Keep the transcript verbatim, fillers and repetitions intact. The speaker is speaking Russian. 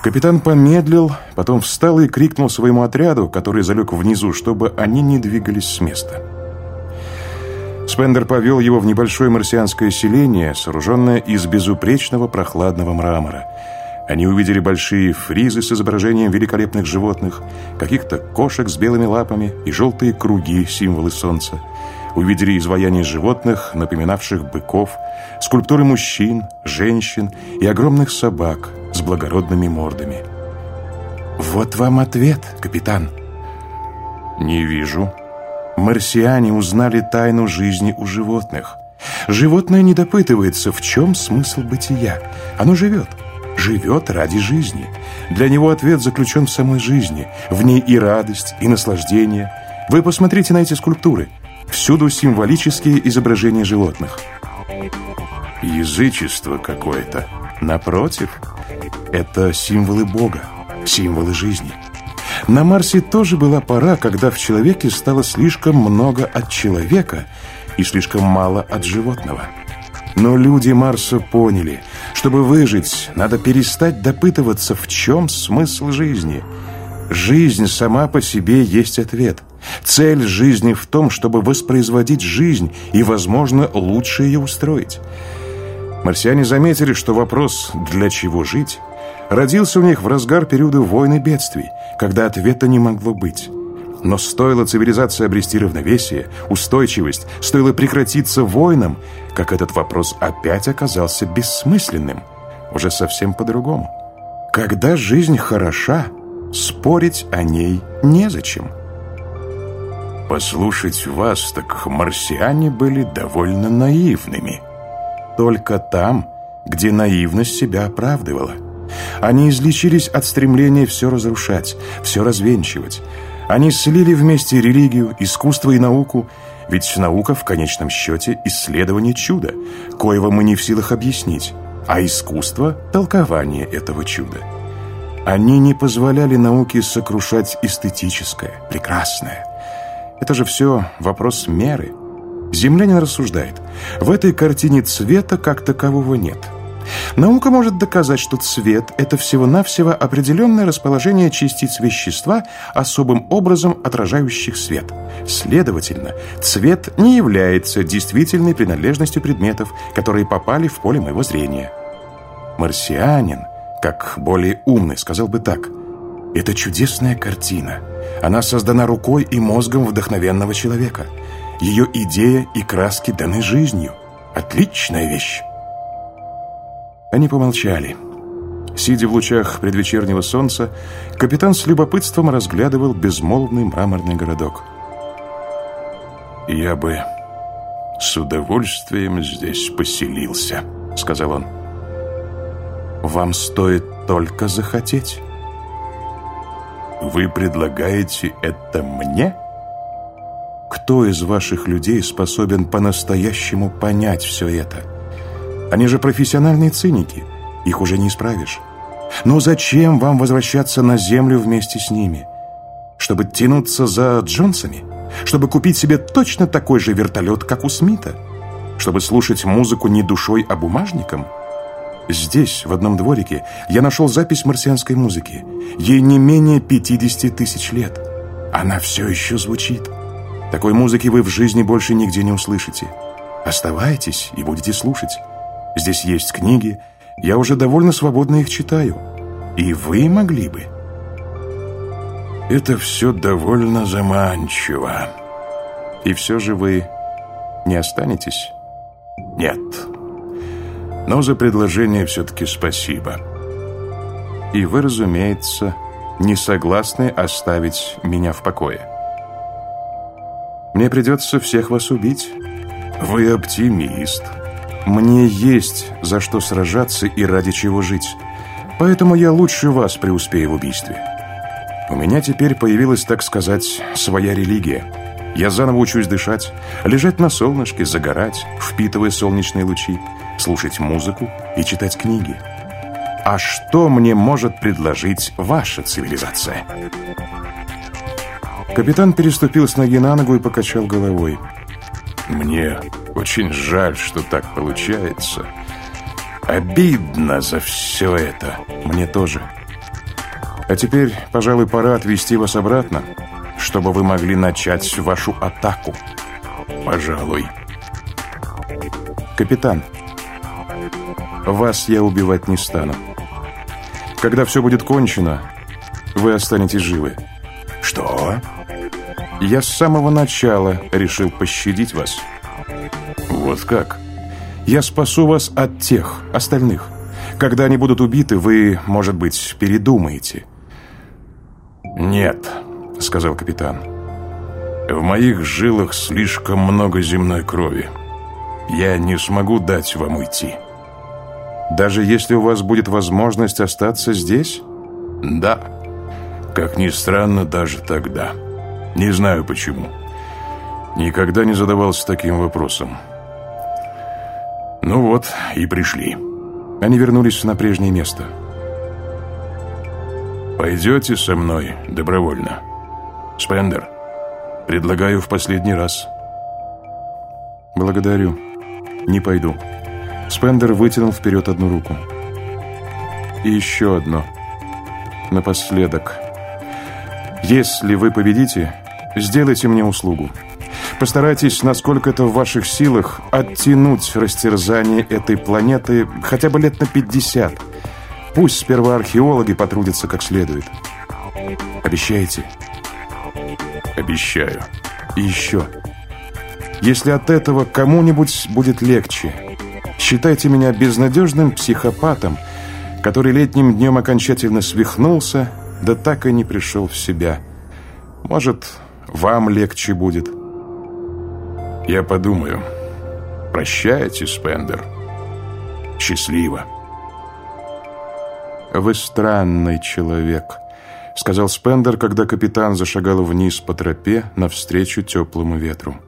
Капитан помедлил, потом встал и крикнул своему отряду, который залег внизу, чтобы они не двигались с места. Спендер повел его в небольшое марсианское селение, сооруженное из безупречного прохладного мрамора. Они увидели большие фризы с изображением великолепных животных, каких-то кошек с белыми лапами и желтые круги, символы солнца. Увидели изваяния животных, напоминавших быков, скульптуры мужчин, женщин и огромных собак с благородными мордами. «Вот вам ответ, капитан». «Не вижу». Марсиане узнали тайну жизни у животных. Животное не допытывается, в чем смысл бытия. Оно живет. Живет ради жизни. Для него ответ заключен в самой жизни. В ней и радость, и наслаждение. Вы посмотрите на эти скульптуры. Всюду символические изображения животных. Язычество какое-то. Напротив, это символы Бога, символы жизни. На Марсе тоже была пора, когда в человеке стало слишком много от человека и слишком мало от животного. Но люди Марса поняли, чтобы выжить, надо перестать допытываться, в чем смысл жизни. Жизнь сама по себе есть ответ. Цель жизни в том, чтобы воспроизводить жизнь и, возможно, лучше ее устроить. Марсиане заметили, что вопрос «для чего жить?» родился у них в разгар периода войн и бедствий, когда ответа не могло быть. Но стоило цивилизации обрести равновесие, устойчивость, стоило прекратиться войнам, как этот вопрос опять оказался бессмысленным, уже совсем по-другому. Когда жизнь хороша, спорить о ней незачем. Послушать вас, так марсиане были довольно наивными. Только там, где наивность себя оправдывала. Они излечились от стремления все разрушать, все развенчивать. Они слили вместе религию, искусство и науку, ведь наука в конечном счете исследование чуда, коего мы не в силах объяснить, а искусство – толкование этого чуда. Они не позволяли науке сокрушать эстетическое, прекрасное. Это же все вопрос меры. Землянин рассуждает: в этой картине цвета как такового нет. Наука может доказать, что цвет – это всего-навсего определенное расположение частиц вещества, особым образом отражающих свет. Следовательно, цвет не является действительной принадлежностью предметов, которые попали в поле моего зрения. Марсианин, как более умный, сказал бы так: это чудесная картина. Она создана рукой и мозгом вдохновенного человека. Ее идея и краски даны жизнью. Отличная вещь. Они помолчали. Сидя в лучах предвечернего солнца, капитан с любопытством разглядывал безмолвный мраморный городок. «Я бы с удовольствием здесь поселился», — сказал он. «Вам стоит только захотеть». «Вы предлагаете это мне?» Кто из ваших людей способен по-настоящему понять все это? Они же профессиональные циники, их уже не исправишь. Но зачем вам возвращаться на Землю вместе с ними? Чтобы тянуться за Джонсами? Чтобы купить себе точно такой же вертолет, как у Смита? Чтобы слушать музыку не душой, а бумажником? Здесь, в одном дворике, я нашел запись марсианской музыки. Ей не менее пятидесяти тысяч лет. Она все еще звучит. Такой музыки вы в жизни больше нигде не услышите. Оставайтесь и будете слушать. Здесь есть книги, я уже довольно свободно их читаю. И вы могли бы. Это все довольно заманчиво. И все же вы не останетесь? Нет. Но за предложение все-таки спасибо. И вы, разумеется, не согласны оставить меня в покое. Мне придется всех вас убить. Вы оптимист. Мне есть за что сражаться и ради чего жить. Поэтому я лучше вас преуспею в убийстве. У меня теперь появилась, так сказать, своя религия. Я заново учусь дышать, лежать на солнышке, загорать, впитывая солнечные лучи, слушать музыку и читать книги. А что мне может предложить ваша цивилизация? Капитан переступил с ноги на ногу и покачал головой. Мне очень жаль, что так получается. Обидно за все это. Мне тоже. А теперь, пожалуй, пора отвезти вас обратно, чтобы вы могли начать вашу атаку. Пожалуй. Капитан, вас я убивать не стану. Когда все будет кончено, вы останетесь живы. Что? Я с самого начала решил пощадить вас. Вот как? Я спасу вас от тех, остальных. Когда они будут убиты, вы, может быть, передумаете. «Нет», — сказал капитан. «В моих жилах слишком много земной крови. Я не смогу дать вам уйти». «Даже если у вас будет возможность остаться здесь?» «Да. Как ни странно, даже тогда. Не знаю почему. Никогда не задавался таким вопросом. Ну вот, и пришли». Они вернулись на прежнее место. «Пойдете со мной добровольно? Спендер, предлагаю в последний раз». «Благодарю. Не пойду». Спендер вытянул вперед одну руку. «И еще одно. Напоследок. Если вы победите, сделайте мне услугу. Постарайтесь, насколько это в ваших силах, оттянуть растерзание этой планеты хотя бы лет на пятьдесят. Пусть сперва археологи потрудятся как следует. Обещаете?» «Обещаю. И еще. Если от этого кому-нибудь будет легче, считайте меня безнадежным психопатом, который летним днем окончательно свихнулся, да так и не пришел в себя. Может, вам легче будет». «Я подумаю. Прощайте, Спендер. Счастливо». «Вы странный человек», — сказал Спендер, когда капитан зашагал вниз по тропе навстречу теплому ветру.